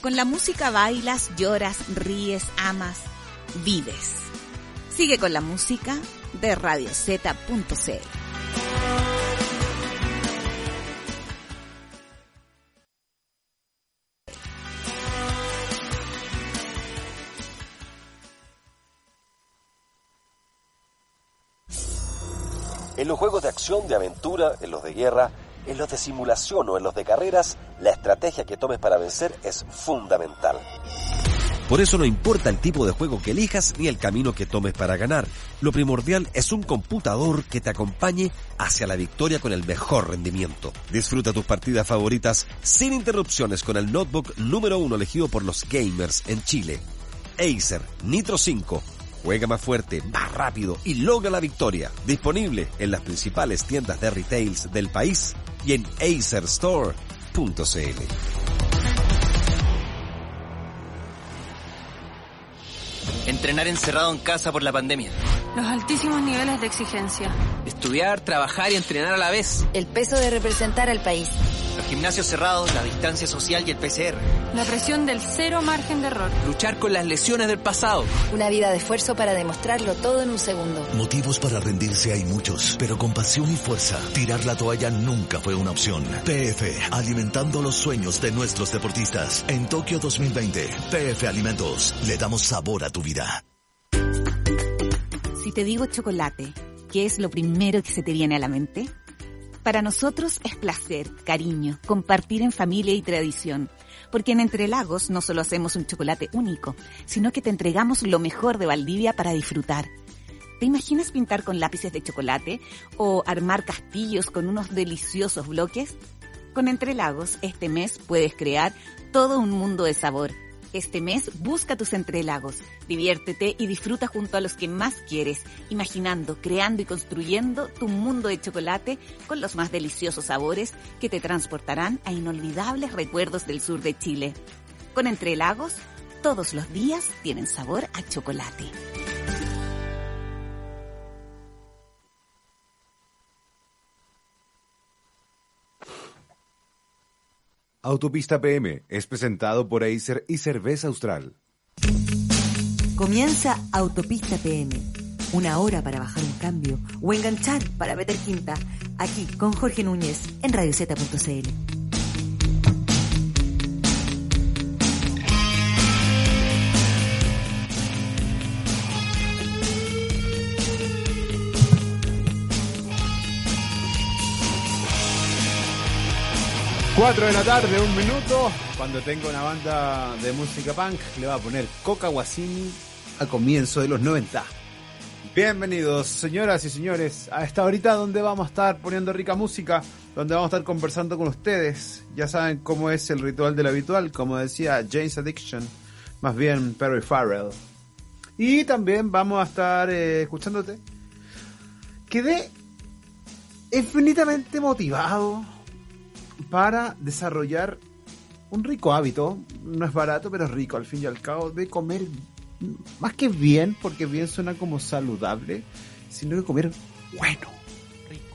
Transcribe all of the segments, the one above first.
Con la música bailas, lloras, ríes, amas, vives. Sigue con la música de radiozeta.cl. En los juegos de acción, de aventura, en los de guerra, en los de simulación o en los de carreras, la estrategia que tomes para vencer es fundamental. Por eso no importa el tipo de juego que elijas ni el camino que tomes para ganar. Lo primordial es un computador que te acompañe hacia la victoria con el mejor rendimiento. Disfruta tus partidas favoritas sin interrupciones con el notebook número 1 elegido por los gamers en Chile. Acer Nitro 5. Juega más fuerte, más rápido y logra la victoria. Disponible en las principales tiendas de retails del país y en acerstore.cl. Entrenar encerrado en casa por la pandemia. Los altísimos niveles de exigencia. Estudiar, trabajar y entrenar a la vez. El peso de representar al país. Los gimnasios cerrados, la distancia social y el PCR. La presión del cero margen de error. Luchar con las lesiones del pasado. Una vida de esfuerzo para demostrarlo todo en un segundo. Motivos para rendirse hay muchos, pero con pasión y fuerza, tirar la toalla nunca fue una opción. PF, alimentando los sueños de nuestros deportistas. En Tokio 2020, PF Alimentos, le damos sabor a tu vida. Si te digo chocolate, ¿qué es lo primero que se te viene a la mente? Para nosotros es placer, cariño, compartir en familia y tradición. Porque en Entre Lagos no solo hacemos un chocolate único, sino que te entregamos lo mejor de Valdivia para disfrutar. ¿Te imaginas pintar con lápices de chocolate o armar castillos con unos deliciosos bloques? Con Entre Lagos este mes puedes crear todo un mundo de sabor. Este mes busca tus entrelagos, diviértete y disfruta junto a los que más quieres, imaginando, creando y construyendo tu mundo de chocolate con los más deliciosos sabores que te transportarán a inolvidables recuerdos del sur de Chile. Con Entrelagos, todos los días tienen sabor a chocolate. Autopista PM es presentado por Acer y Cerveza Austral. Comienza Autopista PM. Una hora para bajar un cambio o enganchar para meter quinta. Aquí con Jorge Núñez en radiozeta.cl. Cuatro de la tarde, 1 minuto. Cuando tenga una banda de música punk, le va a poner Coca Guasini a comienzo de los 90. Bienvenidos, señoras y señores, a esta horita donde vamos a estar poniendo rica música, donde vamos a estar conversando con ustedes. Ya saben cómo es el ritual del habitual, como decía Jane's Addiction, más bien Perry Farrell. Y también vamos a estar escuchándote. Quedé infinitamente motivado para desarrollar un rico hábito, no es barato pero es rico al fin y al cabo, de comer más que bien, porque bien suena como saludable, sino que comer bueno, rico.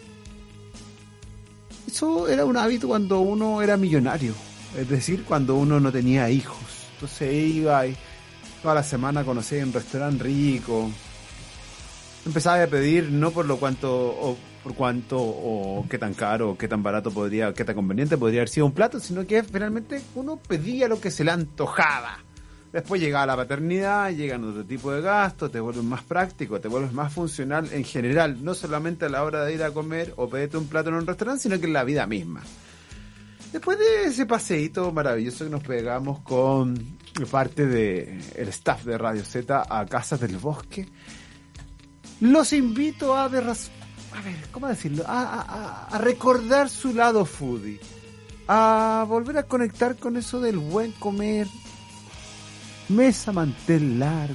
Eso era un hábito cuando uno era millonario, es decir, cuando uno no tenía hijos. Entonces iba y toda la semana conocía un restaurante rico, empezaba a pedir no por lo cuanto por cuánto o qué tan caro o qué tan barato podría, qué tan conveniente podría haber sido un plato, sino que finalmente uno pedía lo que se le antojaba. Después llegaba la paternidad, llegan otro tipo de gastos, te vuelves más práctico, te vuelves más funcional en general, no solamente a la hora de ir a comer o pedirte un plato en un restaurante, sino que en la vida misma. Después de ese paseíto maravilloso que nos pegamos con parte del staff de Radio Z a Casas del Bosque, los invito a ¿cómo decirlo? A recordar su lado foodie, a volver a conectar con eso del buen comer, mesa, mantel largo,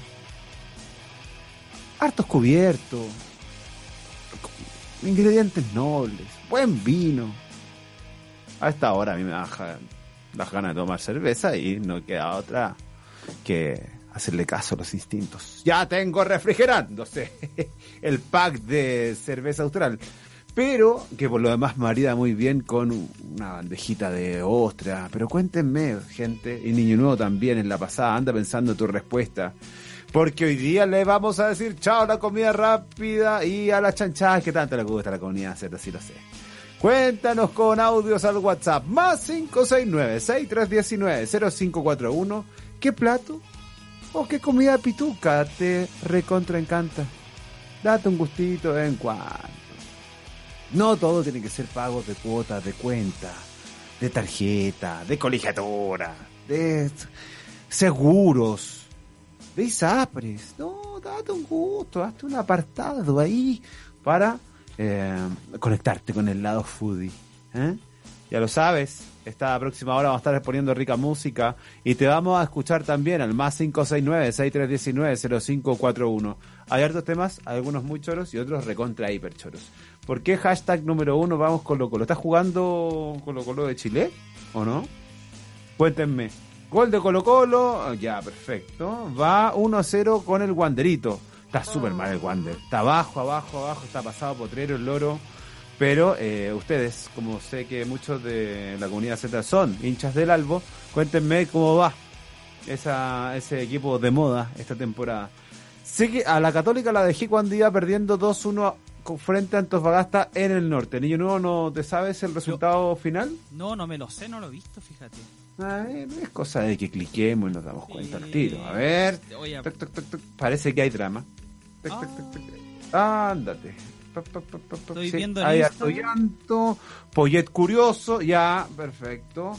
hartos cubiertos, ingredientes nobles, buen vino. A esta hora a mí me bajan las ganas de tomar cerveza y no queda otra que hacerle caso a los instintos. Ya tengo refrigerándose el pack de cerveza austral. pero que por lo demás marida muy bien con una bandejita de ostra. Pero cuéntenme, gente, y Niño Nuevo también en la pasada, anda pensando tu respuesta. Porque hoy día le vamos a decir chao a la comida rápida y a las chanchadas que tanto le gusta a la comunidad Z, sí lo sé. Cuéntanos con audios al WhatsApp, más 569-6319-0541. ¿Qué plato o qué comida pituca te recontra encanta? Date un gustito de vez en cuando. No todo tiene que ser pagos de cuotas, de cuenta, de tarjeta, de colegiatura, de seguros, de ISAPRES. No, date un gusto, hazte un apartado ahí para conectarte con el lado foodie. Ya lo sabes, esta próxima hora vamos a estar poniendo rica música y te vamos a escuchar también al más 569-6319-0541. Hay hartos temas, algunos muy choros y otros recontra hiper choros. ¿Por qué hashtag número 1 vamos Colo Colo? ¿Estás jugando Colo Colo de Chile o no? Cuéntenme. Gol de Colo Colo, ya, perfecto. Va 1-0 con el Wanderito. Está súper mal el Wander. Está abajo, está pasado potrero el loro. Pero ustedes, como sé que muchos de la comunidad Z son hinchas del Albo, cuéntenme cómo va ese equipo de moda esta temporada. Sé que a la Católica la dejé cuando iba perdiendo 2-1 frente a Antofagasta en el norte. Niño Nuevo, ¿no te sabes el resultado final? No me lo sé, no lo he visto, fíjate. Es cosa de que cliquemos y nos damos cuenta al tiro. A ver, parece que hay drama. Ándate. Estoy viendo hay harto llanto, Poyet curioso, ya, perfecto.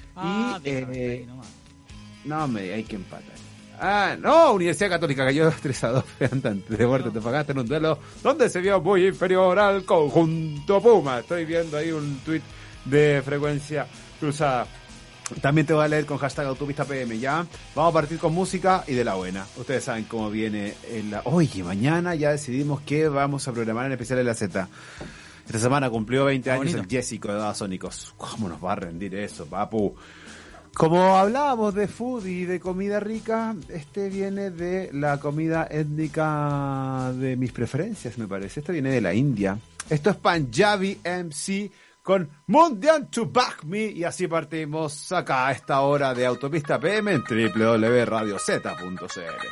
No, hay que empatar. No, Universidad Católica cayó 3-2 antes de muerte. Te pagaste en un duelo donde se vio muy inferior al conjunto Puma. Estoy viendo ahí un tuit de Frecuencia Cruzada. También te voy a leer con hashtag Autopista PM, ¿ya? Vamos a partir con música y de la buena. Ustedes saben cómo viene Oye, mañana ya decidimos que vamos a programar en especial en la Z. Esta semana cumplió 20 años el Jessico de Babasónicos. ¿Cómo nos va a rendir eso, papu? Como hablábamos de food y de comida rica, este viene de la comida étnica de mis preferencias, me parece. Este viene de la India. Esto es Punjabi MC con Mundian to Back Me, y así partimos acá a esta hora de Autopista PM en www.radiozeta.cl.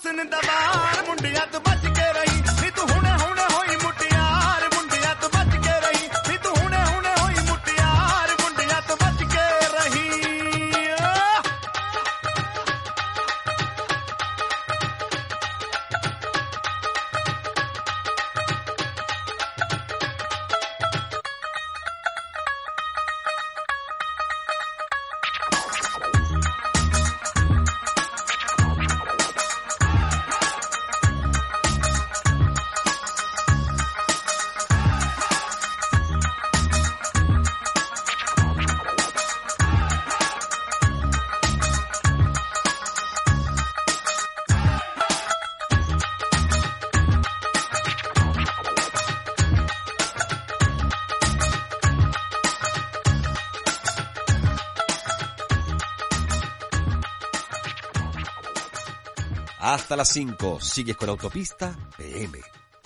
Hasta las 5, sigues con Autopista PM.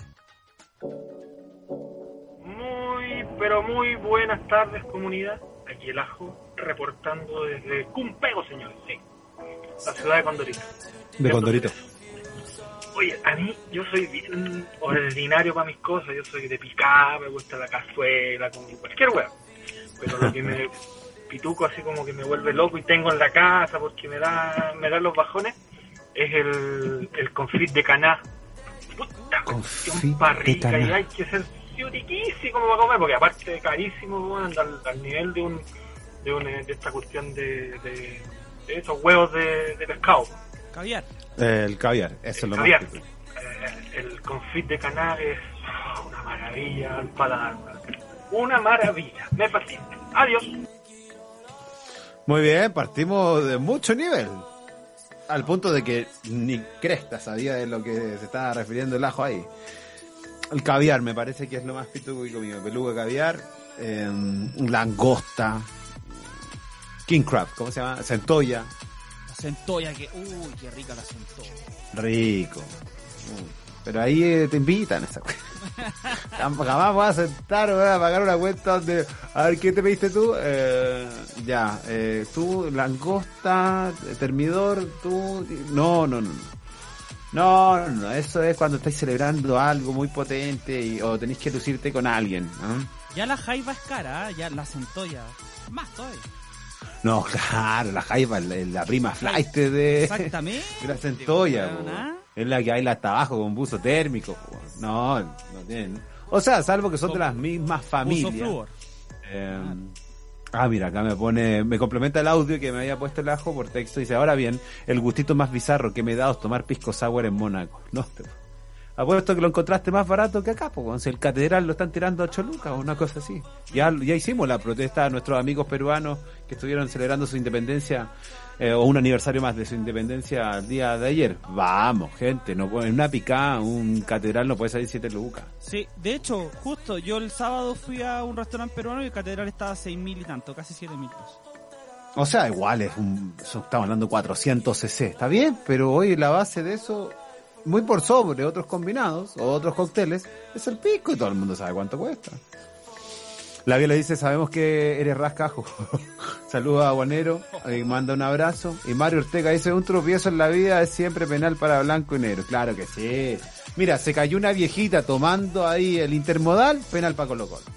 Pero muy buenas tardes, comunidad. Aquí el Ajo, reportando desde Cumpego, señores, sí. La ciudad de Condorito. De Condorito. Oye, a mí, yo soy bien ordinario para mis cosas. Yo soy de picar, me gusta la cazuela, con cualquier hueá. Pero lo que me pituco así como que me vuelve loco y tengo en la casa porque me da los bajones, es el confit de caná. Puta, cuestión para rica, y hay que ser riquísimo para comer, porque aparte de carísimo, bueno, al nivel de esta cuestión de esos huevos de pescado. Caviar. El caviar, eso es lo caviar. más. El confit de caná es una maravilla al paladar. Una maravilla, me fascina. Adiós. Muy bien, partimos de mucho nivel. Al punto de que ni cresta sabía de lo que se estaba refiriendo el Ajo ahí. El caviar me parece que es lo más pituco que he comido. Beluga, caviar, langosta, king crab, ¿cómo se llama? Centolla. La centolla, uy, qué rica la centolla. Rico. Pero ahí te invitan a esa cosa. Jamás voy a sentar, voy a pagar una cuenta donde... A ver, ¿qué te pediste tú? Tú, langosta, termidor, tú... No, eso es cuando estáis celebrando algo muy potente o tenéis que lucirte con alguien, ¿eh? Ya la jaiba es cara, ya la centolla más todavía. No, claro, la jaiba es la prima flight de la centolla, es la que hay hasta abajo con buzo térmico. No tienen. O sea, salvo que son de las mismas familias. Buzo Mira, acá me complementa el audio que me había puesto el Ajo por texto. Dice, ahora bien, el gustito más bizarro que me he dado es tomar pisco sour en Mónaco. No, apuesto que lo encontraste más barato que acá, pues el catedral lo están tirando a 8 lucas o una cosa así. Ya hicimos la protesta a nuestros amigos peruanos que estuvieron celebrando su independencia, o un aniversario más de su independencia el día de ayer. Vamos, gente, no en una picada, un catedral no puede salir 7 lucas. Sí, de hecho, justo yo el sábado fui a un restaurante peruano y el catedral estaba a 6.000 y tanto, casi 7.000 pesos. O sea, igual estamos hablando 400 cc, está bien, pero hoy la base de eso, muy por sobre otros combinados o otros cócteles, es el pico y todo el mundo sabe cuánto cuesta. La Viola dice, sabemos que eres rascajo. Saluda a Guanero y manda un abrazo. Y Mario Ortega dice, un tropiezo en la vida es siempre penal para blanco y negro. Claro que sí. Mira, se cayó una viejita tomando ahí el intermodal, penal para Colo Colo.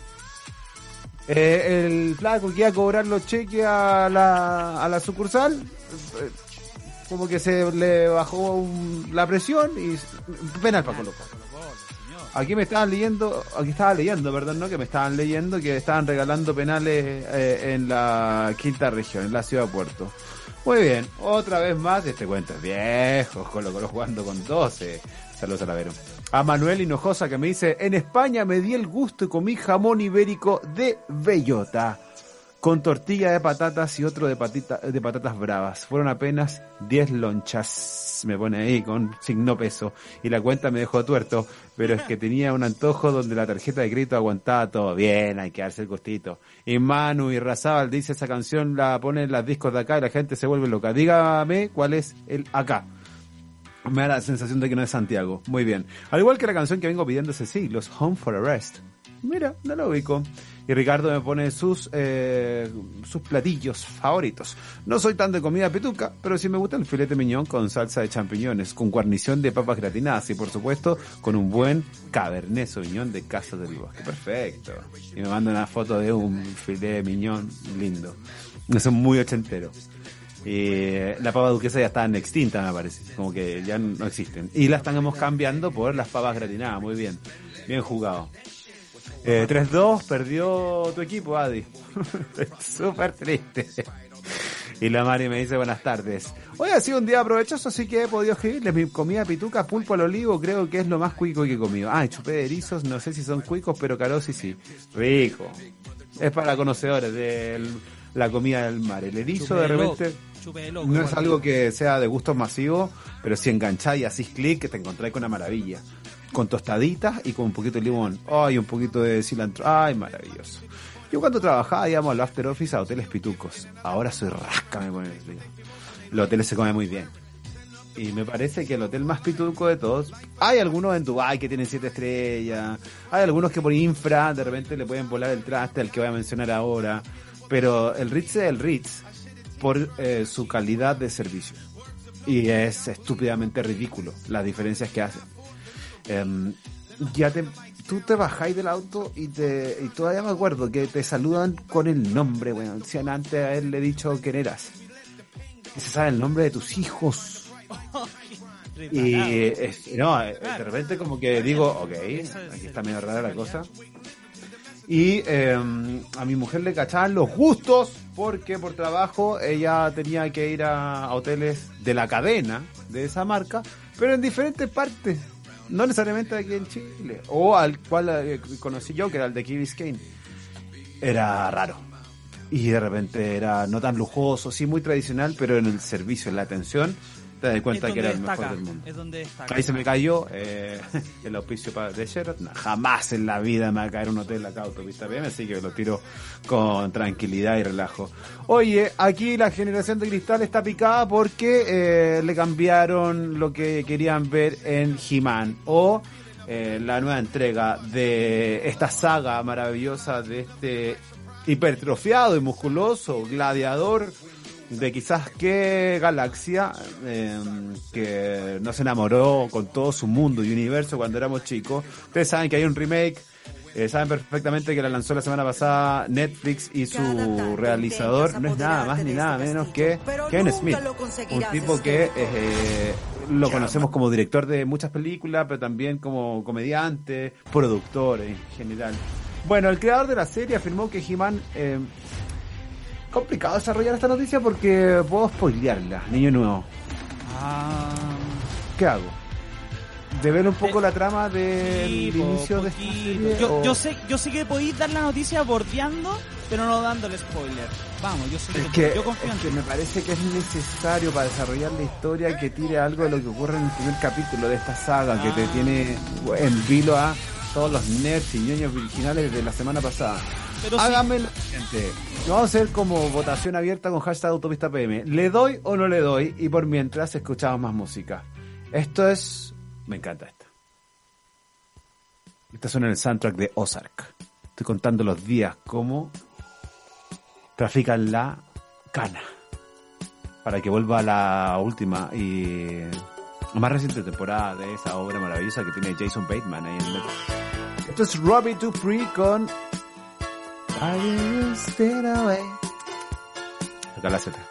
El flaco que iba a cobrar los cheques a la sucursal, como que se le bajó la presión y penal para Colo Colo. Aquí estaba leyendo, ¿no? Que me estaban leyendo que estaban regalando penales en la quinta región, en la ciudad de Puerto. Muy bien, otra vez más, este cuento es viejo, Colo Colo jugando con 12. Saludos a la Vero. A Manuel Hinojosa que me dice, en España me di el gusto y comí jamón ibérico de bellota, con tortilla de patatas y otro de patatas bravas. Fueron apenas 10 lonchas, me pone ahí con signo peso, y la cuenta me dejó tuerto, pero es que tenía un antojo donde la tarjeta de crédito aguantaba todo. Bien, hay que darse el gustito. Y Manu y Razábal dice, esa canción la ponen en los discos de acá y la gente se vuelve loca. Dígame cuál es el acá. Me da la sensación de que no es Santiago. Muy bien. Al igual que la canción que vengo pidiendo hace siglos, Home for a Rest. Mira, no lo ubico. Y Ricardo me pone sus platillos favoritos. No soy tan de comida pituca, pero sí me gusta el filete miñón con salsa de champiñones, con guarnición de papas gratinadas y por supuesto con un buen Cabernet Sauvignon de Casa del Bosque. Perfecto. Y me manda una foto de un filete miñón lindo. Eso es muy ochentero. La papa duquesa ya están extintas, me parece. Como que ya no existen. Y la estamos cambiando por las papas gratinadas. Muy bien. Bien jugado. 3-2, perdió tu equipo, Adi. Súper triste. Y la Mari me dice buenas tardes. Hoy ha sido un día provechoso, así que he podido escribirles mi comida pituca, pulpo al olivo, creo que es lo más cuico que he comido. Chupé de erizos, no sé si son cuicos, pero carosi sí. Rico. Es para conocedores de la comida del mar. El erizo de repente no es algo que sea de gustos masivos, pero si engancháis y hacís clic, que te encontráis con una maravilla. Con tostaditas y con un poquito de limón. Ay, un poquito de cilantro. Ay, maravilloso. Yo cuando trabajaba íbamos al after office a hoteles pitucos. Ahora soy rasca, me pone el frío. Los hoteles se comen muy bien. Y me parece que el hotel más pituco de todos, hay algunos en Dubái que tienen 7 estrellas, hay algunos que por infra de repente le pueden volar el traste al que voy a mencionar ahora, pero el Ritz es el Ritz por su calidad de servicio. Y es estúpidamente ridículo las diferencias que hacen. Tú te bajáis del auto y todavía me acuerdo que te saludan con el nombre, bueno, si antes de haberle dicho quién eras. Y se sabe el nombre de tus hijos. De repente como que digo, ok, aquí está medio rara la cosa. Y a mi mujer le cachaban los gustos porque por trabajo ella tenía que ir a hoteles de la cadena de esa marca, pero en diferentes partes. No necesariamente aquí en Chile. O al cual conocí yo, que era el de Key Biscayne. Era raro. Y de repente era no tan lujoso, sí muy tradicional, pero en el servicio, en la atención, te das cuenta que era el mejor del mundo. Es donde está. Ahí se me cayó el auspicio de Sheraton. Jamás en la vida me va a caer un hotel acá autopista PM, así que lo tiro con tranquilidad y relajo. Oye, aquí la generación de cristal está picada porque le cambiaron lo que querían ver en He-Man o la nueva entrega de esta saga maravillosa de este hipertrofiado y musculoso gladiador de quizás qué galaxia que nos enamoró con todo su mundo y universo cuando éramos chicos. Ustedes saben que hay un remake, saben perfectamente que la lanzó la semana pasada Netflix y su realizador no es nada más ni nada menos que Kevin Smith, un tipo que lo conocemos como director de muchas películas, pero también como comediante, productor en general. Bueno, el creador de la serie afirmó que He-Man... complicado desarrollar esta noticia porque puedo spoilearla, niño nuevo. ¿Qué hago? ¿Develo un poco la trama del inicio de esta serie? Yo sé que podéis dar la noticia bordeando, pero no dándole spoiler. Vamos, yo sé yo confío en ti. Me parece que es necesario para desarrollar la historia que tire algo de lo que ocurre en el primer capítulo de esta saga, que te tiene en vilo a todos los nerds y ñoños originales de la semana pasada. Pero hágame lo siguiente. Vamos a hacer como votación abierta con hashtag Autopista PM. ¿Le doy o no le doy? Y por mientras escuchamos más música. Esto es... Me encanta esta. Esta suena en el soundtrack de Ozark. Estoy contando los días cómo trafican la cana para que vuelva a la última y más reciente temporada de esa obra maravillosa que tiene Jason Bateman ahí en el... Esto es Robbie Dupree con Are You Still Away. Acá la Z.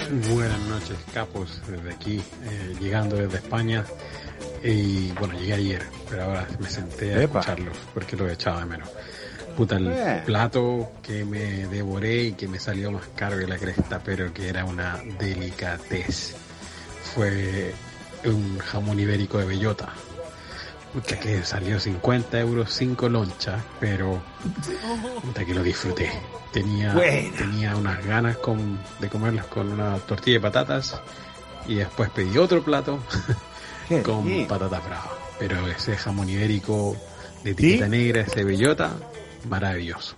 Buenas noches, capos, desde aquí, llegando desde España. Y bueno, llegué ayer, pero ahora me senté a escucharlos porque lo echaba de menos. Puta, el plato que me devoré y que me salió más caro que la cresta, pero que era una delicatez, fue un jamón ibérico de bellota. Puta, que salió 50 euros 5 lonchas, pero puta que lo disfruté. Tenía unas ganas de comerlas con una tortilla de patatas y después pedí otro plato con patatas bravas. Pero ese jamón ibérico de etiqueta negra, ese bellota, maravilloso.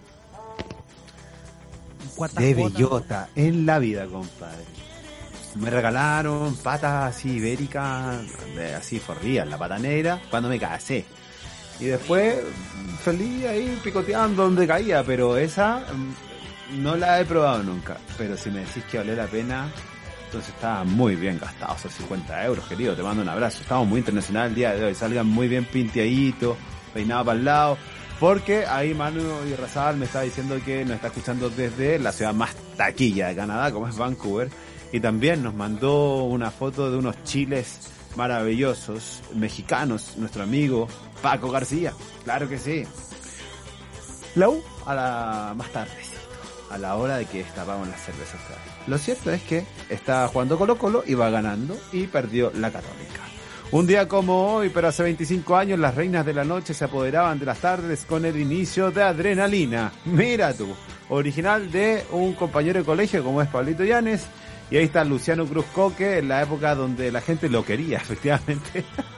De bellota en la vida, compadre. Me regalaron patas así ibéricas, así forrías, la pata negra, cuando me casé. Y después, feliz ahí picoteando donde caía, pero esa no la he probado nunca. Pero si me decís que vale la pena, entonces está muy bien gastado, esos 50 euros, querido. Te mando un abrazo. Estamos muy internacional el día de hoy. Salgan muy bien pinteaditos, peinados para el lado. Porque ahí Manu y Razal me está diciendo que nos está escuchando desde la ciudad más taquilla de Canadá, como es Vancouver. Y también nos mandó una foto de unos chiles maravillosos, mexicanos, nuestro amigo Paco García. Claro que sí. La U a la más tardecito, a la hora de que destapamos las cervezas. Lo cierto es que está jugando Colo-Colo y va ganando y perdió la Católica. Un día como hoy, pero hace 25 años, las reinas de la noche se apoderaban de las tardes con el inicio de Adrenalina. Mira tú, original de un compañero de colegio como es Pablito Llanes. Y ahí está Luciano Cruz Coque, en la época donde la gente lo quería, efectivamente.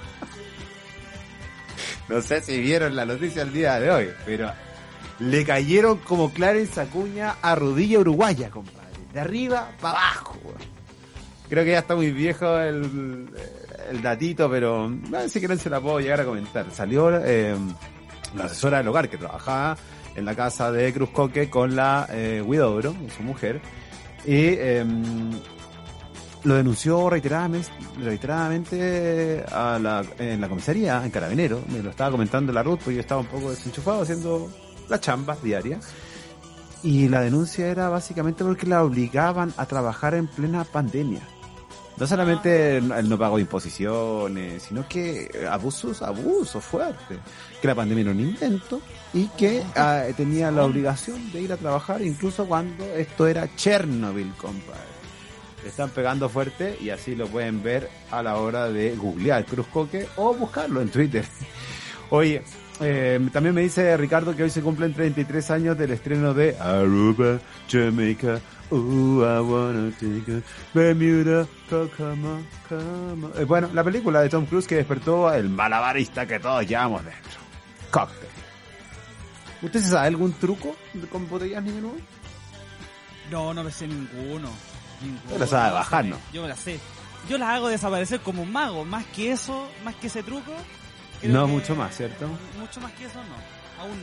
No sé si vieron la noticia el día de hoy, pero le cayeron como Clarence Acuña a rodilla uruguaya, compadre. De arriba para abajo. Creo que ya está muy viejo el datito, pero si quieren se la puedo llegar a comentar. Salió la asesora del hogar que trabajaba en la casa de Cruz Coque con la Huidobro, su mujer. Y lo denunció reiteradamente en la comisaría, en Carabineros. Me lo estaba comentando la Ruth, porque yo estaba un poco desenchufado haciendo la chamba diaria. Y la denuncia era básicamente porque la obligaban a trabajar en plena pandemia. No solamente el no pago de imposiciones, sino que abuso fuerte. Que la pandemia era un invento y que tenía la obligación de ir a trabajar incluso cuando esto era Chernobyl, compadre. Le están pegando fuerte y así lo pueden ver a la hora de googlear Cruz Coque o buscarlo en Twitter. Oye, también me dice Ricardo que hoy se cumplen 33 años del estreno de Aruba, Jamaica. I wanna take a Bermuda, come on. Bueno, la película de Tom Cruise que despertó el malabarista que todos llevamos dentro. Cóctel. ¿Usted se sabe algún truco con botellas ni menú? No me sé ninguno. Usted la sabe bajar, ¿no? Yo me la sé. Yo la hago desaparecer como un mago. Más que eso, más que ese truco. No mucho más, ¿cierto? Mucho más que eso no. Aún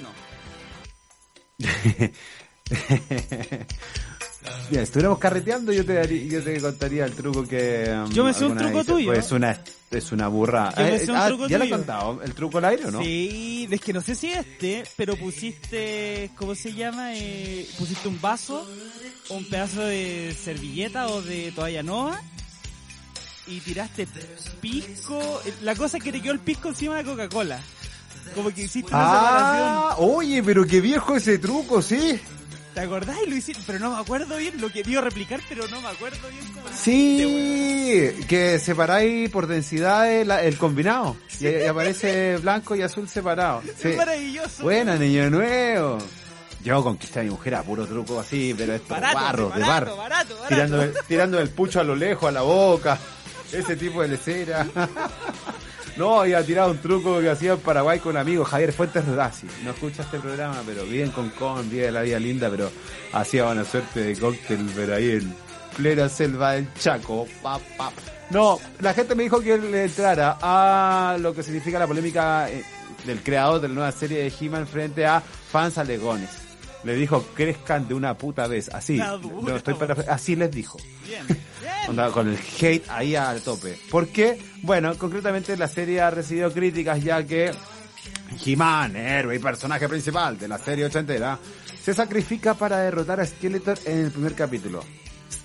no. Bien, si estuviéramos carreteando yo te contaría el truco que... yo me sé un truco tuyo. Pues es una burra. Yo me sé un truco ¿Ya tuyo? lo he contado? ¿El truco al aire o no? Sí, es que no sé si pero pusiste... ¿Cómo se llama? Pusiste un vaso, un pedazo de servilleta o de toalla nova y tiraste pisco. La cosa es que te quedó el pisco encima de Coca-Cola. Como que hiciste una separación. Oye, pero qué viejo ese truco, ¿sí? ¿Te acordás? Y lo hiciste, pero no me acuerdo bien. Lo quería replicar, pero no me acuerdo bien cómo lo hiciste, que separáis por densidad el combinado. Sí. Y aparece blanco y azul separado. Sí. Es maravilloso. Buena, niño nuevo. Yo conquisté a mi mujer a puro truco así, pero esto barato. Tirando el pucho a lo lejos, a la boca. Ese tipo de lecera. No, había tirado un truco que hacía en Paraguay con un amigo, Javier Fuentes Rodazzi. No escucha este programa, pero bien con vive la vida linda, pero hacía una suerte de cóctel, pero ahí en plena selva del Chaco. No, la gente me dijo que le entrara a lo que significa la polémica del creador de la nueva serie de He-Man frente a fans alegones. Le dijo, crezcan de una puta vez. Así, así les dijo. Bien. Onda, con el hate ahí al tope. ¿Por qué? Bueno, concretamente la serie ha recibido críticas ya que He-Man, héroe y personaje principal de la serie ochentera, se sacrifica para derrotar a Skeletor en el primer capítulo.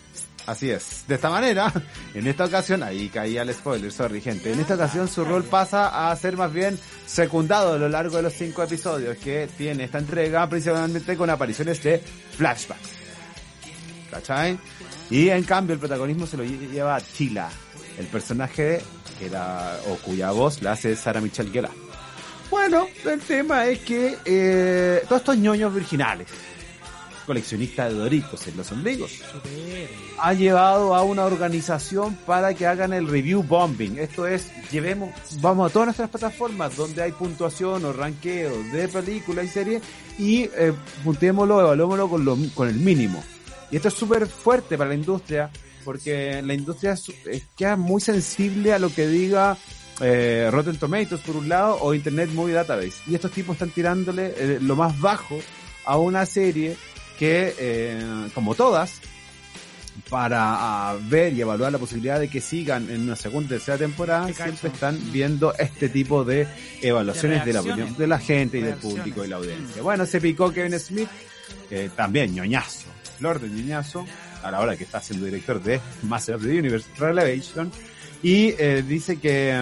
Así es. De esta manera, en esta ocasión, ahí caía el spoiler, sorry gente, en esta ocasión su rol pasa a ser más bien secundado a lo largo de los 5 episodios que tiene esta entrega, principalmente con apariciones de flashbacks. ¿Cachai? Y en cambio el protagonismo se lo lleva Tila, el personaje que era, o cuya voz la hace Sarah Michelle Gellar. Bueno, el tema es que todos estos ñoños virginales, coleccionistas de Doritos en los ombligos, ha llevado a una organización para que hagan el review bombing. Esto es, vamos a todas nuestras plataformas donde hay puntuación o ranqueo de películas y series y puntémoslo, evaluémoslo con el mínimo. Y esto es súper fuerte para la industria porque la industria queda muy sensible a lo que diga Rotten Tomatoes por un lado o Internet Movie Database. Y estos tipos están tirándole lo más bajo a una serie que, como todas, para ver y evaluar la posibilidad de que sigan en una segunda y tercera temporada, siempre están viendo este tipo de evaluaciones de la opinión de la gente y del público y la audiencia. Bueno, se picó Kevin Smith, también ñoñazo, flor de ñoñazo, a la hora que está siendo director de Master of the Universe Revelation, y dice que,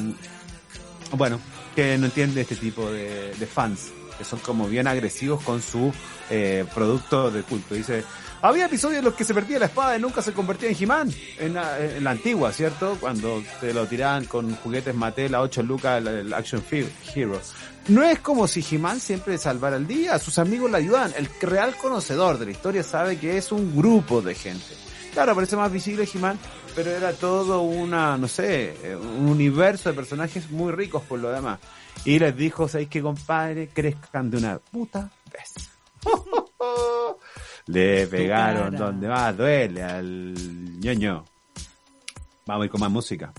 que no entiende este tipo de fans, que son como bien agresivos con su producto de culto. Dice, había episodios en los que se perdía la espada y nunca se convertía en He-Man, en la antigua, ¿cierto? Cuando te lo tiraban con juguetes Mattel a 8 lucas el Action Hero. No es como si He-Man siempre salvara el día, sus amigos le ayudan. El real conocedor de la historia sabe que es un grupo de gente. Claro, parece más visible He-Man, pero era todo un universo de personajes muy ricos por lo demás. Y les dijo, ¿sabéis qué, compadre? Crezcan de una puta vez. Le pegaron donde más duele al ñoño. Vamos a ir con más música.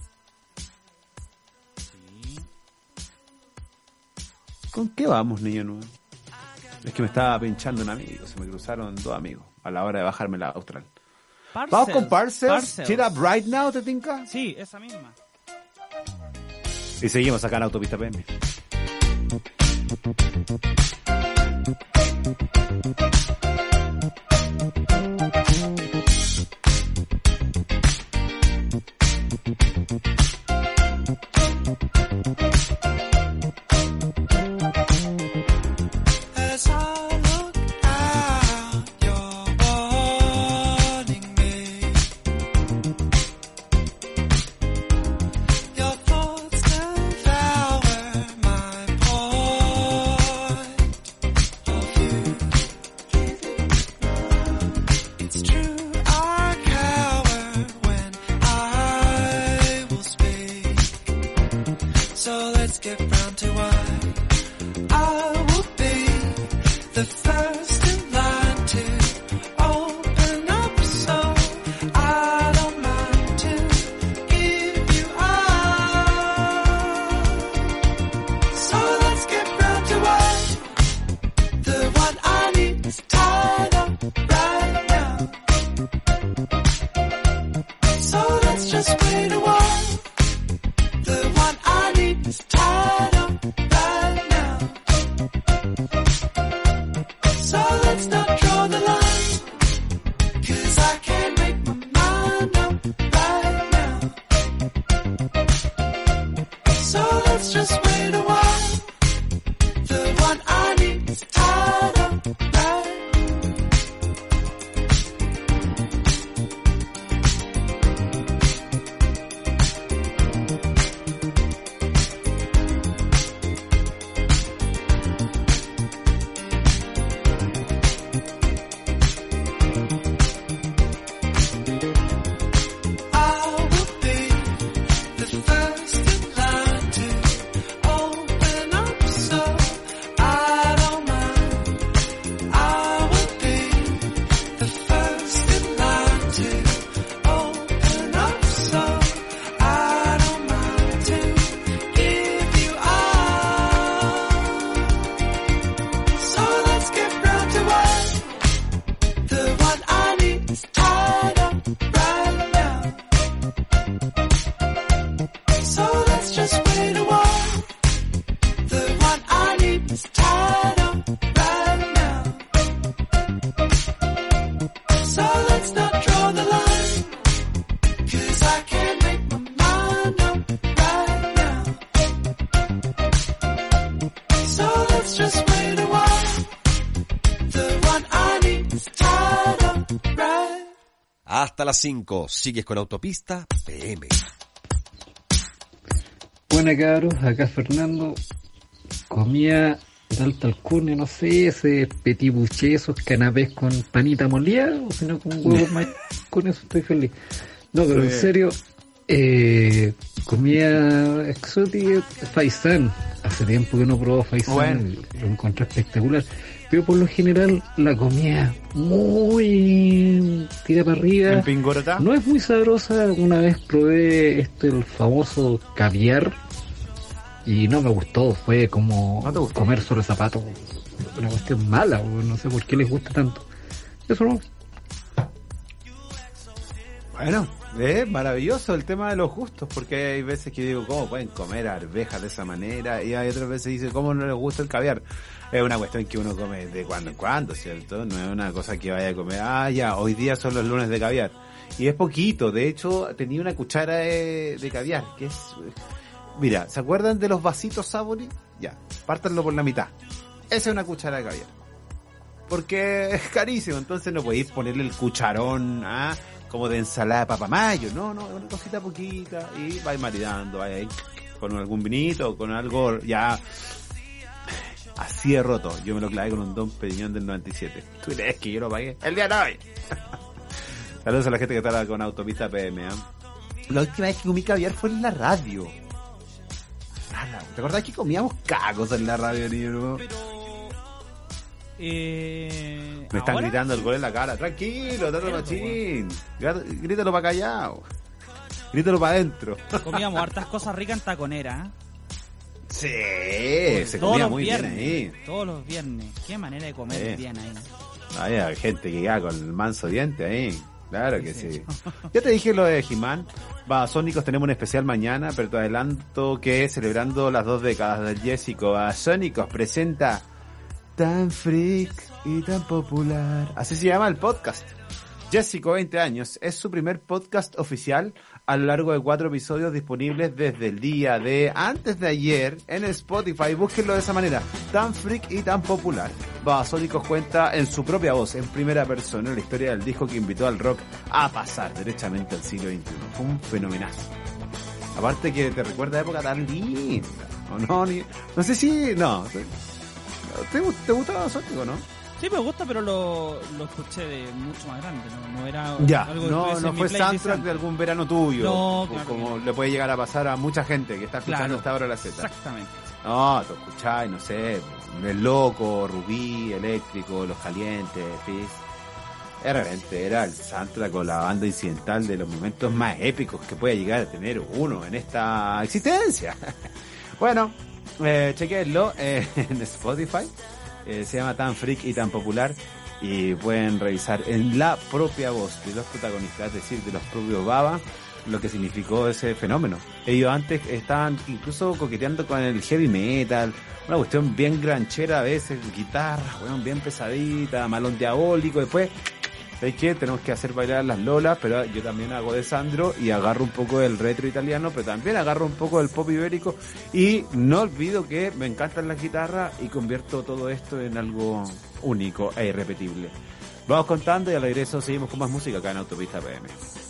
¿Con qué vamos, niño nuevo? Es que me estaba pinchando un amigo. Se me cruzaron 2 amigos a la hora de bajarme la Austral. Parcels, ¿vamos con Parcels? Cheer Up Right Now, ¿te tinca? Sí, esa misma. Y seguimos acá en Autopista PM. Just wait a while. The one I need is tied up. Hasta las 5. Sigues con Autopista PM. Buena, cabros, acá Fernando. Comía de alta alcurnia, no sé, ese petit bouché, esos canapés con panita molida, o si no con huevos maíz, con eso estoy feliz. No, pero en serio, comía exótica faisán. Hace tiempo que no probó faisán, lo encontré espectacular. Pero por lo general la comida muy tira para arriba. ¿En Pingorota? No es muy sabrosa. Una vez probé el famoso caviar y no me gustó. Fue como comer sobre zapatos. Una cuestión mala, no sé por qué les gusta tanto. Eso no. Bueno, es maravilloso el tema de los gustos, porque hay veces que digo, ¿cómo pueden comer arvejas de esa manera? Y hay otras veces que dicen, ¿cómo no les gusta el caviar? Es una cuestión que uno come de cuando en cuando, ¿cierto? No es una cosa que vaya a comer, ya, hoy día son los lunes de caviar. Y es poquito, de hecho, tenía una cuchara de caviar, que es... Mira, ¿se acuerdan de los vasitos Sabori? Ya, pártanlo por la mitad. Esa es una cuchara de caviar. Porque es carísimo, entonces no podéis ponerle el cucharón, como de ensalada de papamayo, no, una cosita poquita, y vais maridando, vais ahí, con algún vinito, con algo, ya, así de roto. Yo me lo clavé con un Don Periñón del 97. ¿Tú crees que yo lo pagué? El día de hoy. Saludos a la gente que está con Autopista PM, La última vez que comí caviar fue en la radio. ¿Te acordás que comíamos cagos en la radio, niño? Me están gritando el gol en la cara. Tranquilo, Tato Machín. Grítalo para callado. Grítalo para adentro. Comíamos hartas cosas ricas en Taconera. Sí, se comía muy viernes, bien ahí. Todos los viernes. Qué manera de comer bien ahí. Hay gente que queda con el manso diente ahí. Claro que sí. Ya te dije lo de He-Man. Babasónicos tenemos un especial mañana, pero te adelanto que celebrando las 2 décadas del Jessico, Babasónicos presenta Tan freak y tan popular. Así se llama el podcast. Jessico, 20 años. Es su primer podcast oficial a lo largo de 4 episodios disponibles desde el día de antes de ayer en Spotify. Búsquenlo de esa manera. Tan freak y tan popular. Babasónicos cuenta en su propia voz, en primera persona, la historia del disco que invitó al rock a pasar derechamente al siglo XXI. Fue un fenomenazo. Aparte que te recuerda época tan linda. ¿O no? No sé si... No. ¿Te gusta Babasónico, no? Sí, me gusta, pero lo escuché de mucho más grande, no era algo que no fue soundtrack de algún verano tuyo, no, claro, como le puede llegar a pasar a mucha gente que está escuchando hasta ahora la Z. Exactamente. No, tú escucháis, no sé, El Loco, Rubí, Eléctrico, Los Calientes, Fizz. Realmente era el soundtrack con la banda incidental de los momentos más épicos que puede llegar a tener uno en esta existencia. Bueno, chequenlo en Spotify. Se llama Tan Freak y Tan Popular, y pueden revisar en la propia voz de los protagonistas, es decir, de los propios Baba, lo que significó ese fenómeno. Ellos antes estaban incluso coqueteando con el heavy metal, una cuestión bien granchera a veces, guitarra, bien pesadita, malón diabólico. Después, ¿sabes qué? Tenemos que hacer bailar las lolas, pero yo también hago de Sandro y agarro un poco del retro italiano, pero también agarro un poco del pop ibérico, y no olvido que me encantan las guitarras y convierto todo esto en algo único e irrepetible. Vamos contando y al regreso seguimos con más música acá en Autopista PM.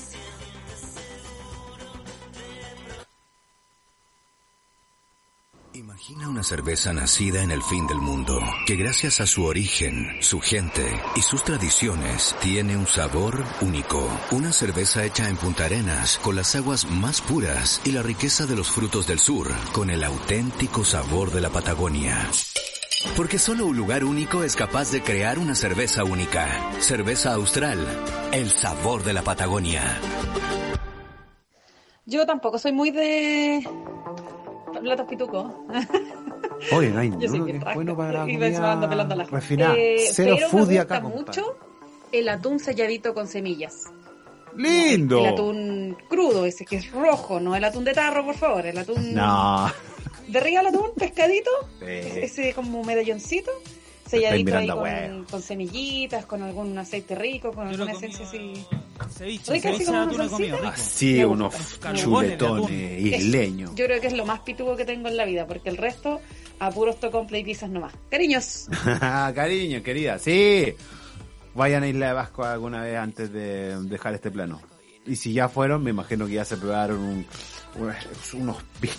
Imagina una cerveza nacida en el fin del mundo, que gracias a su origen, su gente y sus tradiciones, tiene un sabor único. Una cerveza hecha en Punta Arenas, con las aguas más puras y la riqueza de los frutos del sur, con el auténtico sabor de la Patagonia. Porque solo un lugar único es capaz de crear una cerveza única. Cerveza Austral, el sabor de la Patagonia. Yo tampoco soy muy de platos pitucos. Oye, no hay ninguno que es bueno para la comida refinada. Cero foodie acá, me gusta mucho el atún selladito con semillas. ¡Lindo! El atún crudo ese, que es rojo, no el atún de tarro, por favor. El atún... No. De río al atún, pescadito, ese como medalloncito, selladito ahí con semillitas, con algún aceite rico, con alguna esencia así. Rica, así como una salsita. Así, unos chuletones isleños. Yo creo que es lo más pituco que tengo en la vida, porque el resto a puros tocomple y pizzas nomás. Cariños. Cariño, querida, sí. vayan a Isla de Pascua alguna vez antes de dejar este plano. Y si ya fueron, me imagino que ya se probaron unos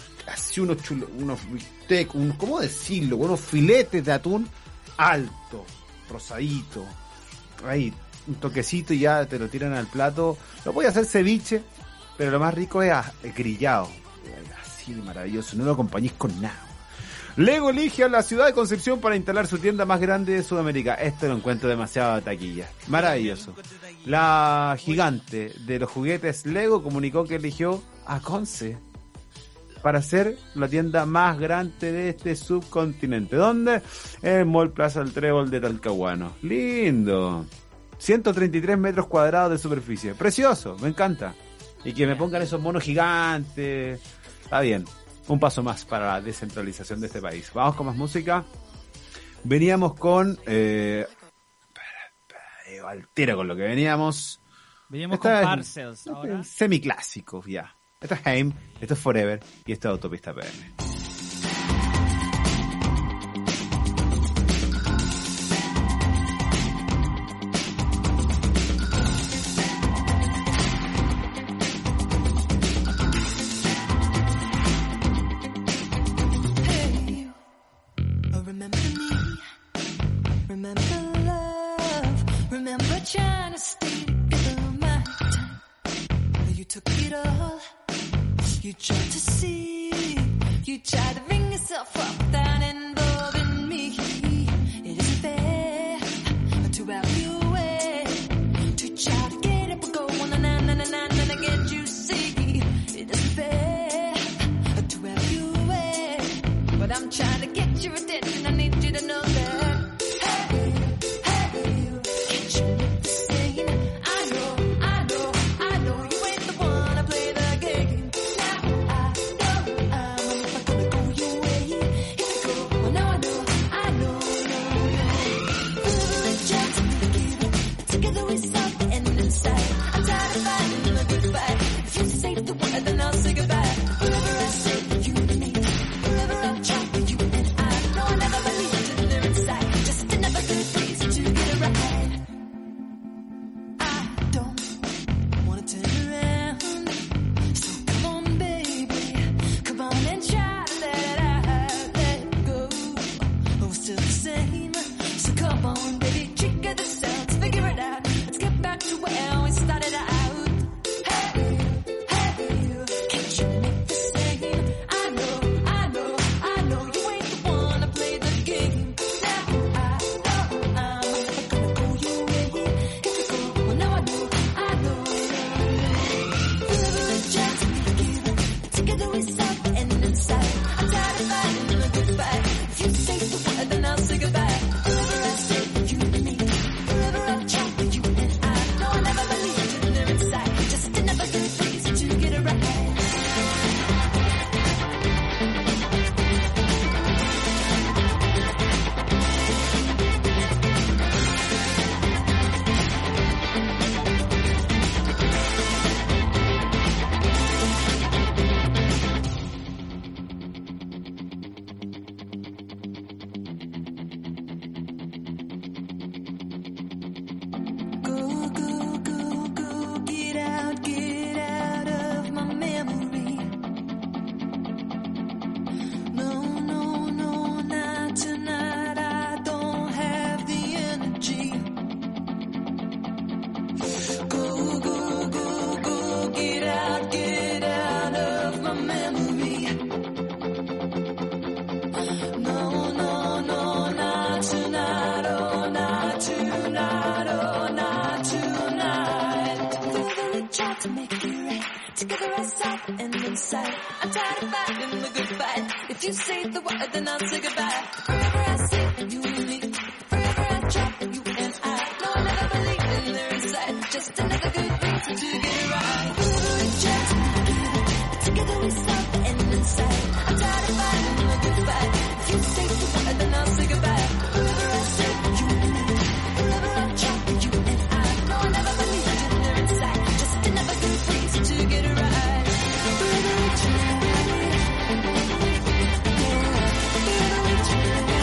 bistec, ¿cómo decirlo? Unos filetes de atún alto, rosadito, ahí, un toquecito y ya te lo tiran al plato. Lo voy a hacer ceviche, pero lo más rico es grillado. Así de maravilloso, no lo acompañéis con nada. Lego elige a la ciudad de Concepción para instalar su tienda más grande de Sudamérica. Esto lo encuentro demasiado taquilla. Maravilloso. La gigante de los juguetes Lego comunicó que eligió a Conce para ser la tienda más grande de este subcontinente. ¿Dónde? El Mall Plaza del Trébol de Talcahuano. Lindo. 133 metros cuadrados de superficie. Precioso, me encanta. Y que me pongan esos monos gigantes. Está bien. Un paso más para la descentralización de este país. Vamos con más música. Veníamos con... altero con lo que veníamos. Veníamos con Parcels ahora. Semiclásicos, ya. Esto es Haim, esto es Forever y esto es Autopista PM. You tried to see, you tried to bring yourself up without involving me. It isn't fair to have you away, to try to get up and go on and get you see. It isn't fair to have you away, but I'm trying to get your attention. I need you to know that. If you say the word, then I'll say goodbye. Forever I say you and me. Forever I try you and I. No, I'll never believe in their inside. Just another good reason to get it right. Forever we try together we solve the end inside. I'm tired of fighting a good fight. If you say the word, then I'll say goodbye. Forever I say you and me. Forever I try you and I. No, I'll never believe in their inside. Just another good reason to get it right. Forever we try.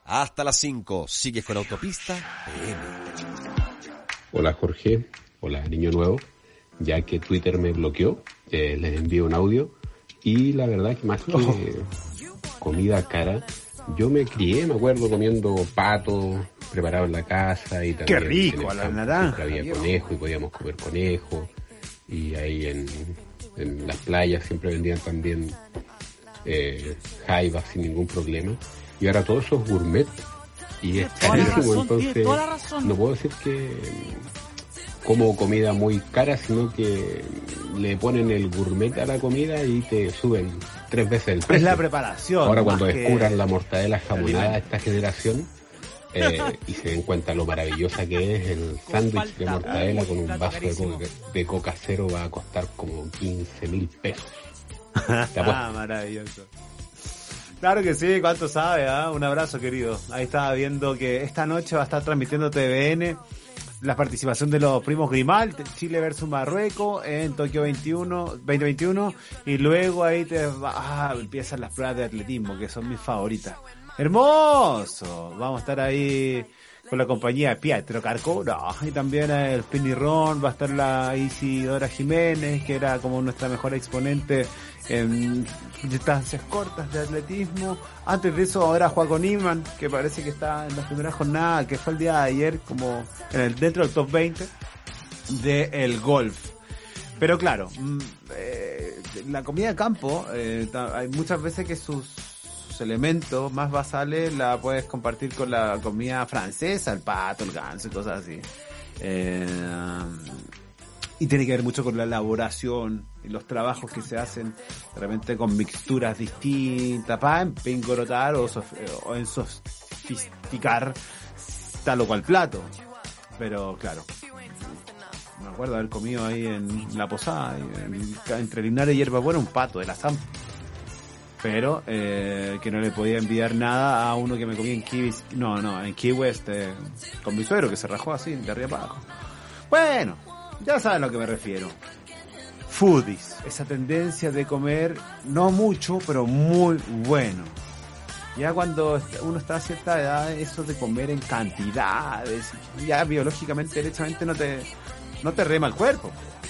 Hasta las 5, sigues con Autopista PM. Hola Jorge, hola Niño Nuevo. Ya que Twitter me bloqueó, les envío un audio. Y la verdad que más que comida cara, yo me crié, me acuerdo, comiendo pato preparado en la casa. Y también ¡qué rico! A la naranja. Había conejo y podíamos comer conejo. Y ahí en las playas siempre vendían también jaivas sin ningún problema. Y ahora todo eso es gourmet. Y es carísimo, entonces no puedo decir que como comida muy cara, sino que le ponen el gourmet a la comida y te suben 3 veces el precio. Es la preparación. Ahora cuando descubran la mortadela jamonada de esta generación y se den cuenta lo maravillosa que es el sándwich de mortadela con un vaso de coca cero, va a costar como 15.000 pesos. Maravilloso. Claro que sí, cuánto sabe, ¿eh? Un abrazo, querido. Ahí estaba viendo que esta noche va a estar transmitiendo TVN la participación de los primos Grimal, Chile versus Marruecos en Tokio 2021, y luego ahí empiezan las pruebas de atletismo, que son mis favoritas. ¡Hermoso! Vamos a estar ahí con la compañía de Pietro Carcuro, y también el Spinny Ron, va a estar la Isidora Jiménez, que era como nuestra mejor exponente en distancias cortas de atletismo. Antes de eso, ahora Joaquín Niman, que parece que está en la primera jornada, que fue el día de ayer, como dentro del top 20 del golf. Pero claro, la comida de campo, hay muchas veces que sus elementos más basales la puedes compartir con la comida francesa, el pato, el ganso y cosas así. Y tiene que ver mucho con la elaboración y los trabajos que se hacen de repente con mixturas distintas para empingorotar o en sofisticar tal o cual plato. Pero claro, me acuerdo haber comido ahí en la posada, entre Linares y Hierbabuena, un pato de la Zampa. Pero que no le podía enviar nada a uno que me comía en en Key West con mi suegro, que se rajó así, de arriba para abajo. Bueno, ya saben a lo que me refiero. Foodies, esa tendencia de comer no mucho, pero muy bueno. Ya cuando uno está a cierta edad, eso de comer en cantidades, ya biológicamente, derechamente no te rema el cuerpo.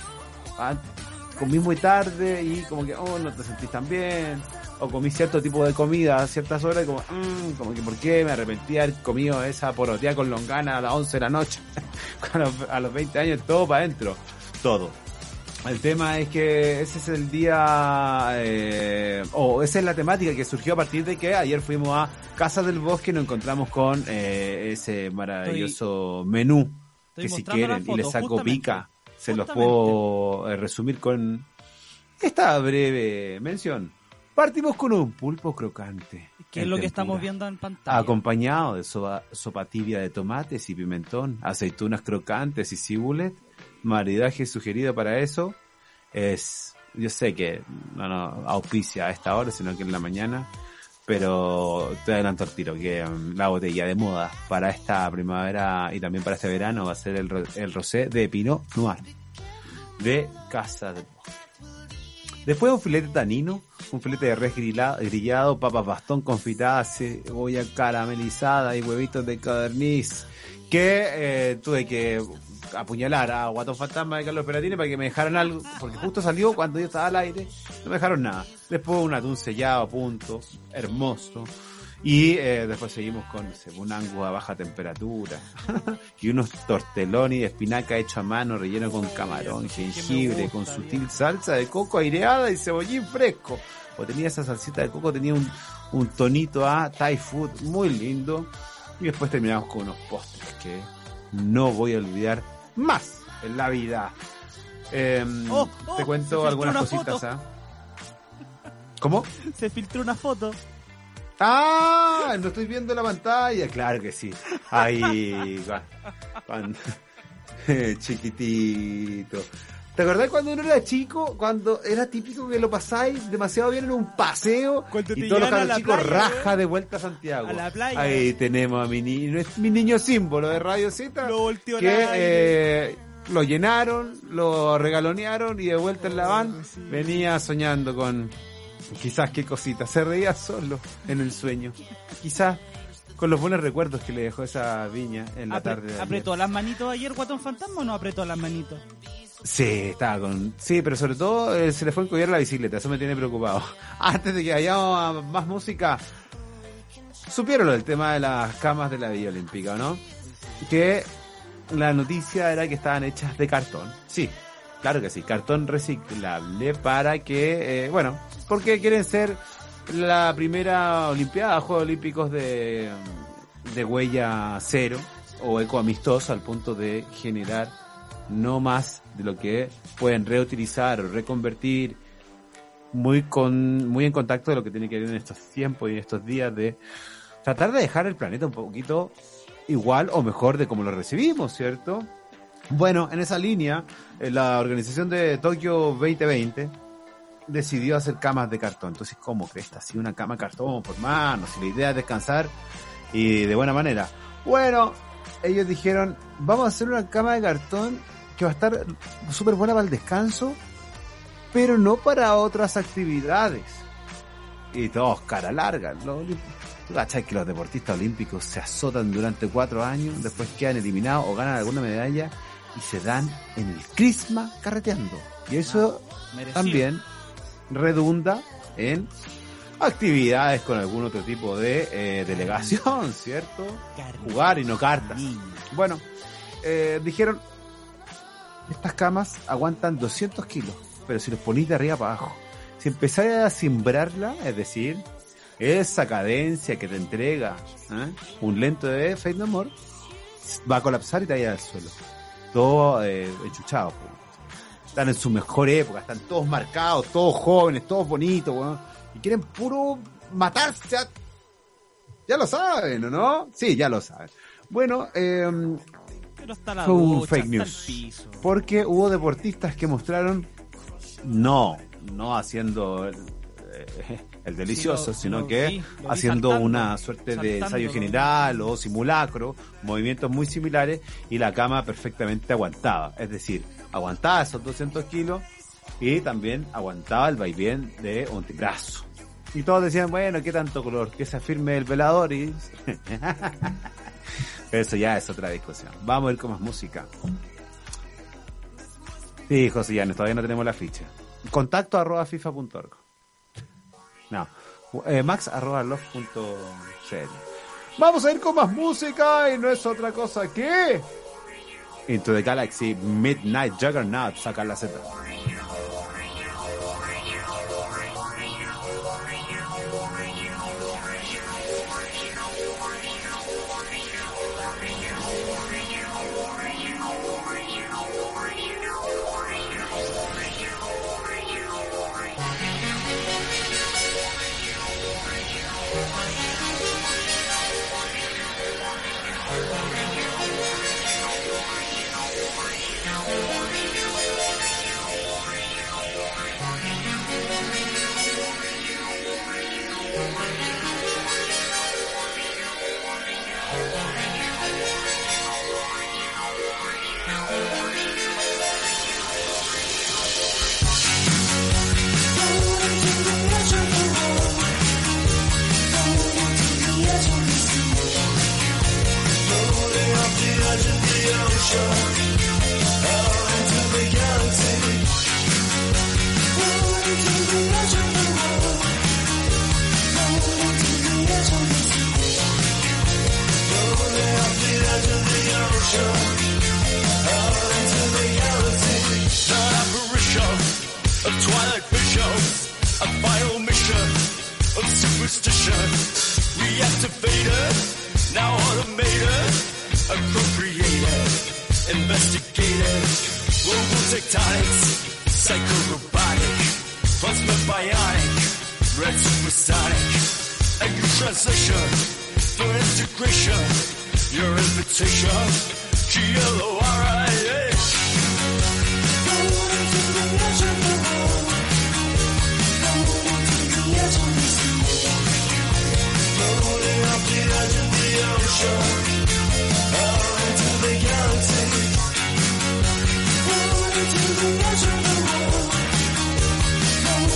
Comí muy tarde y como que no te sentís tan bien, o comí cierto tipo de comida a ciertas horas y como que ¿por qué me arrepentí de haber comido esa porotea con longana a las 11 de la noche? A los 20 años todo para adentro, todo. El tema es que ese es el día, esa es la temática que surgió a partir de que ayer fuimos a Casa del Bosque y nos encontramos con ese maravilloso menú, que si quieren, y les saco pica, se los puedo resumir con esta breve mención. Partimos con un pulpo crocante, que es lo que estamos viendo en pantalla, acompañado de sopa tibia de tomates y pimentón, aceitunas crocantes y cibulet. Maridaje sugerido para eso es, yo sé que no auspicia a esta hora, sino que en la mañana, pero te adelanto al tiro que la botella de moda para esta primavera y también para este verano va a ser el rosé de Pinot Noir de Casa del Bosque. Después un filete tanino, un filete de res grillado, papas bastón confitadas, cebolla caramelizada y huevitos de codorniz, que tuve que apuñalar a Guatón Fantasma de Carlos Peratini para que me dejaran algo, porque justo salió cuando yo estaba al aire, no me dejaron nada. Después un atún sellado a punto, hermoso, y después seguimos con un angus a baja temperatura y unos tortelloni de espinaca hecho a mano, relleno con camarón, jengibre, con sutil salsa de coco aireada y cebollín fresco. O tenía esa salsita de coco, tenía un tonito a Thai food muy lindo. Y después terminamos con unos postres que no voy a olvidar más en la vida. Te cuento algunas cositas. ¿Cómo? Se filtró una foto. No estoy viendo la pantalla. Claro que sí. Ahí, chiquitito. ¿Te acordás cuando uno era chico? Cuando era típico que lo pasáis demasiado bien en un paseo y todos los cabros chicos raja de vuelta a Santiago. A la playa. Ahí tenemos a mi niño símbolo de Radio Z, que lo llenaron, lo regalonearon y de vuelta en la van venía soñando con quizás qué cosita. Se reía solo en el sueño. Quizás con los buenos recuerdos que le dejó esa viña en la tarde de ayer. ¿Apretó las manitos ayer Guatón Fantasma o no apretó las manitos? Sí, estaba con... Sí, pero sobre todo se le fue a encollar la bicicleta, eso me tiene preocupado. Antes de que haya más música, supieron lo del tema de las camas de la Villa Olímpica, ¿no? Que la noticia era que estaban hechas de cartón. Sí, claro que sí, cartón reciclable para que, porque quieren ser la primera Olimpiada, Juegos Olímpicos de huella cero o ecoamistosa, al punto de generar no más de lo que pueden reutilizar o reconvertir, muy en contacto de lo que tiene que ver en estos tiempos y en estos días de tratar de dejar el planeta un poquito igual o mejor de como lo recibimos, ¿cierto? Bueno, en esa línea, la organización de Tokio 2020 decidió hacer camas de cartón. Entonces, ¿cómo crees? Así una cama de cartón, por mano, si la idea es descansar y de buena manera. Bueno, ellos dijeron, vamos a hacer una cama de cartón que va a estar súper buena para el descanso, pero no para otras actividades. Y todos cara larga. ¿Tú cachai que los deportistas olímpicos se azotan durante 4 años, después quedan eliminados o ganan alguna medalla y se dan en el crisma carreteando? Y eso también redunda en actividades con algún otro tipo de delegación, ¿cierto? Jugar y no cartas. Bueno, dijeron, estas camas aguantan 200 kilos, pero si los ponís de arriba para abajo, si empezáis a cimbrarla, es decir, esa cadencia que te entrega un lento de Faith No More, va a colapsar y te va a ir al suelo. Todo enchuchado. Están en su mejor época, están todos marcados, todos jóvenes, todos bonitos, bueno, y quieren puro matarse. Ya lo saben, ¿o no? Sí, ya lo saben. Bueno, pero está la fue un ducha, fake news, porque hubo deportistas que mostraron no haciendo el delicioso, sino que haciendo una suerte de ensayo general o simulacro, movimientos muy similares, y la cama perfectamente aguantaba, es decir, aguantaba esos 200 kilos y también aguantaba el vaivén de un brazo. Y todos decían, bueno, ¿qué tanto color? Que se afirme el velador y... Eso ya es otra discusión. Vamos a ir con más música. Sí, José Llanes, todavía no tenemos la ficha. Contacto @fifa.org. No, max@love.cl. Vamos a ir con más música y no es otra cosa que Into the Galaxy, Midnight Juggernaut, saca la Z.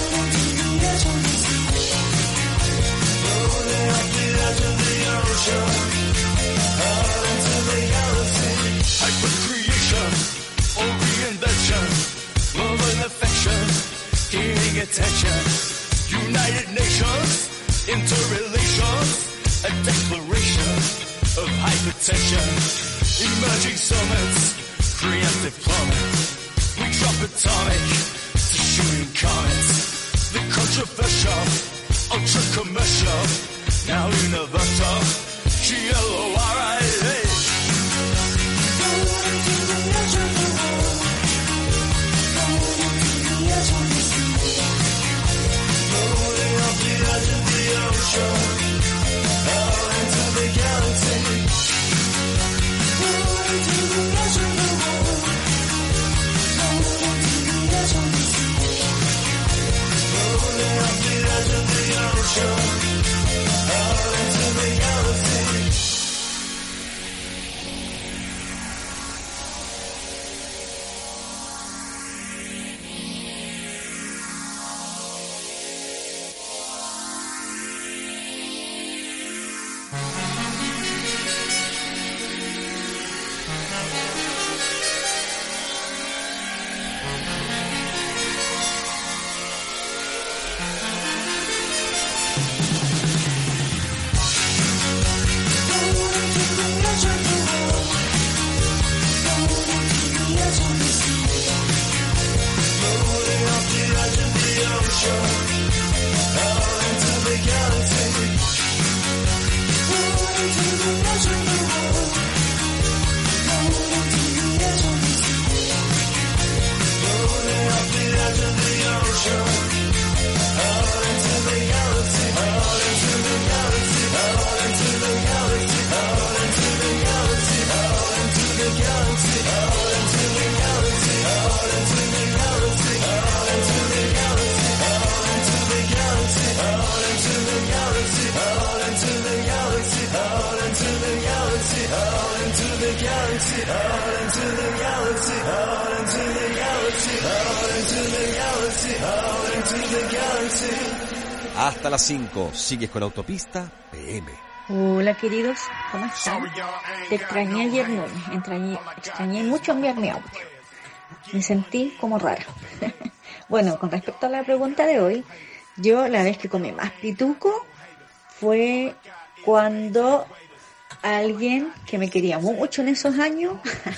Show. hypertension. United Nations, interrelations, a declaration of hypertension. Emerging summits, preemptive plumbing. We drop atomic to shooting comets. The controversial, ultra commercial, now universal. GLORIA. Hasta las 5, sigues con Autopista PM. Hola queridos, ¿cómo están? Te extrañé ayer lunes, extrañé mucho enviar mi audio. Me sentí como rara. Bueno, con respecto a la pregunta de hoy, yo la vez que comí más pituco fue cuando alguien que me quería mucho en esos años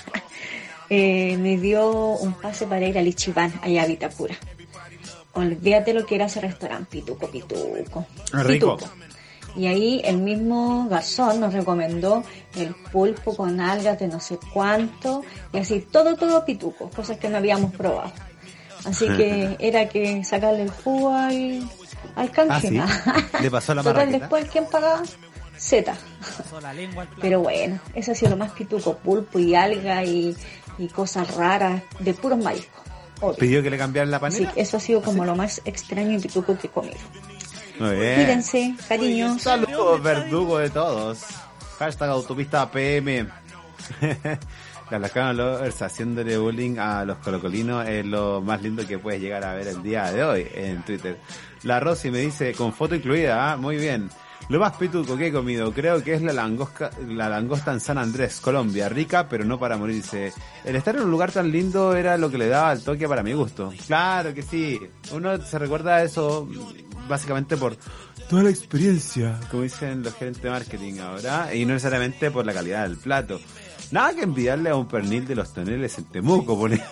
me dio un pase para ir al Ichiban, allá a Vitacura. Olvídate lo que era ese restaurante, pituco. Rico. Pituco. Y ahí el mismo garzón nos recomendó el pulpo con algas de no sé cuánto, y así todo pituco, cosas que no habíamos probado. Así que era que sacarle el jugo al canje. ¿Ah, sí? ¿Le pasó la marraqueta? Después, ¿quién pagaba? Z. Pero bueno, eso ha sido lo más pituco, pulpo y alga y cosas raras de puros mariscos. Obvio. ¿Pidió que le cambiaran la panela? Sí, eso ha sido como lo más extraño y pituco que he comido. Muy bien. Cuídense, cariños. Saludos, verdugo de todos. Hashtag Autopista PM. La Blascano Lovers haciéndole bullying a los colocolinos es lo más lindo que puedes llegar a ver el día de hoy en Twitter. La Rosy me dice, con foto incluida, muy bien. Lo más pituco que he comido, creo que es la langosta en San Andrés, Colombia, rica pero no para morirse. El estar en un lugar tan lindo era lo que le daba el toque para mi gusto. Claro que sí, uno se recuerda a eso básicamente por toda la experiencia, como dicen los gerentes de marketing ahora, y no necesariamente por la calidad del plato. Nada que envidiarle a un pernil de los Toneles en Temuco, pone.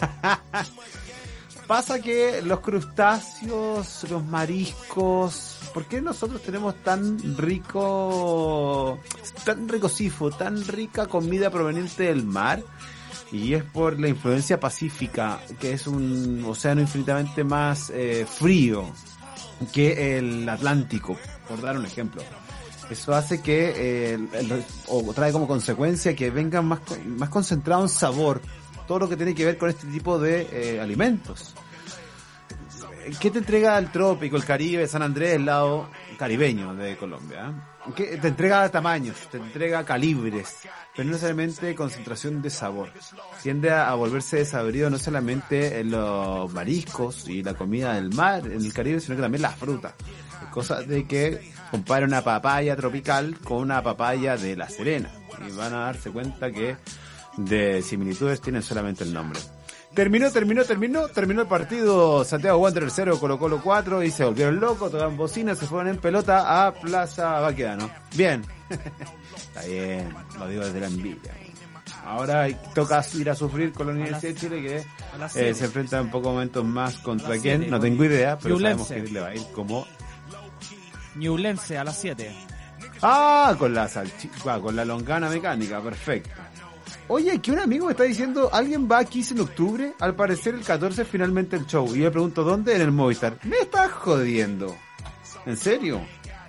Pasa que los crustáceos, los mariscos, ¿por qué nosotros tenemos tan rico sifo, tan rica comida proveniente del mar? Y es por la influencia pacífica, que es un océano infinitamente más frío que el Atlántico, por dar un ejemplo. Eso hace que, o trae como consecuencia que venga más concentrado en sabor todo lo que tiene que ver con este tipo de alimentos. ¿Qué te entrega el trópico, el Caribe, San Andrés, el lado caribeño de Colombia? ¿Qué te entrega tamaños, te entrega calibres, pero no necesariamente concentración de sabor? Tiende a volverse desabrido no solamente en los mariscos y la comida del mar en el Caribe, sino que también las frutas. Cosa de que compare una papaya tropical con una papaya de La Serena y van a darse cuenta que de similitudes tienen solamente el nombre. Terminó el partido. Santiago Wanderers 0, Colo-Colo 4 y se volvieron locos, tocaban bocinas, se fueron en pelota a Plaza Baquedano. Bien. Está bien, lo digo desde la envidia. Ahora toca ir a sufrir con la Universidad de Chile, que se enfrenta en pocos momentos más contra quién, no tengo idea, pero sabemos que le va a ir como Ñublense a las 7. Con la longana mecánica, perfecto. Oye, que un amigo me está diciendo, ¿alguien va a 15 de octubre? Al parecer el 14 finalmente el show. Y yo le pregunto, ¿dónde? En el Movistar. Me estás jodiendo. ¿En serio?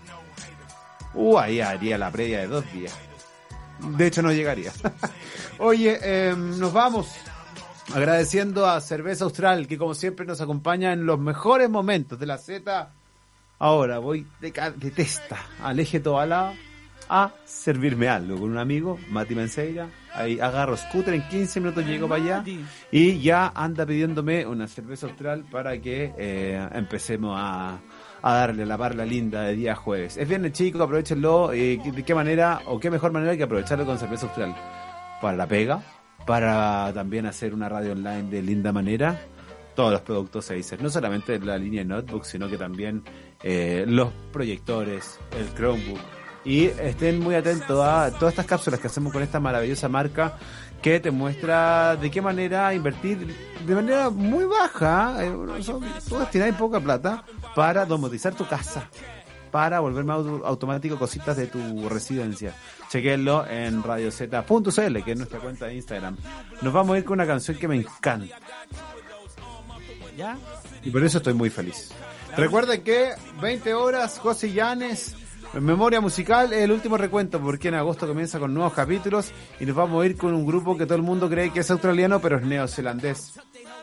Ahí haría la previa de 2 días. De hecho no llegaría. Oye, nos vamos agradeciendo a Cerveza Austral, que como siempre nos acompaña en los mejores momentos de la Z. Ahora voy de testa al eje Tobalá a servirme algo con un amigo, Mati Menseira. Ahí agarro scooter, en 15 minutos llego para allá y ya anda pidiéndome una cerveza Austral para que empecemos a darle la parla linda de día jueves. Es viernes, chicos, aprovechenlo. ¿De qué manera o qué mejor manera que aprovecharlo con cerveza Austral? Para la pega, para también hacer una radio online de linda manera. Todos los productos Acer, no solamente la línea de notebook, sino que también los proyectores, el Chromebook. Y estén muy atentos a todas estas cápsulas que hacemos con esta maravillosa marca que te muestra de qué manera invertir de manera muy baja, todas tienen poca plata, para domotizar tu casa, para volver más automático cositas de tu residencia. Chequenlo en radiozeta.cl, que es nuestra cuenta de Instagram. Nos vamos a ir con una canción que me encanta. ¿Ya? Y por eso estoy muy feliz. Recuerden que 20 horas, José Llanes, en Memoria Musical, es el último recuento, porque en agosto comienza con nuevos capítulos y nos vamos a ir con un grupo que todo el mundo cree que es australiano, pero es neozelandés.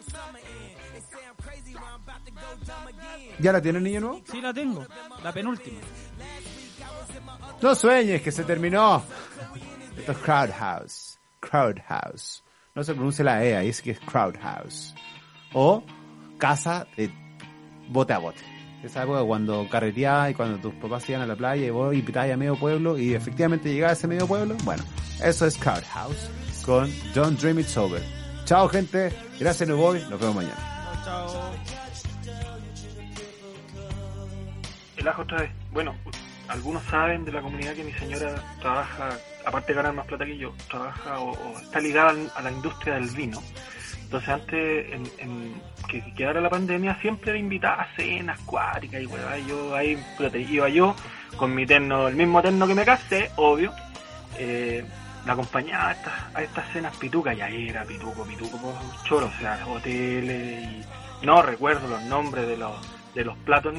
¿Ya la tiene, niño nuevo? Sí, la tengo, la penúltima. No sueñes que se terminó. Esto es Crowdhouse. No se pronuncia la E, ahí es que es Crowdhouse. O casa de bote a bote. Esa época cuando carreteabas y cuando tus papás iban a la playa y vos invitabas a medio pueblo y efectivamente llegaba a ese medio pueblo. Bueno, eso es Crowdhouse con Don't Dream It's Over. Chao, gente. Gracias, nos vemos mañana. Chao. El ajo otra vez. Bueno, algunos saben de la comunidad que mi señora trabaja, aparte de ganar más plata que yo, trabaja o está ligada a la industria del vino. Entonces antes en que quedara la pandemia siempre me invitaba a cenas cuáticas y huevada, yo ahí iba yo con mi terno, el mismo terno que me casé, obvio, la acompañaba a estas cenas pitucas, y ahí era pituco choro, o sea, hoteles y no recuerdo los nombres de los platos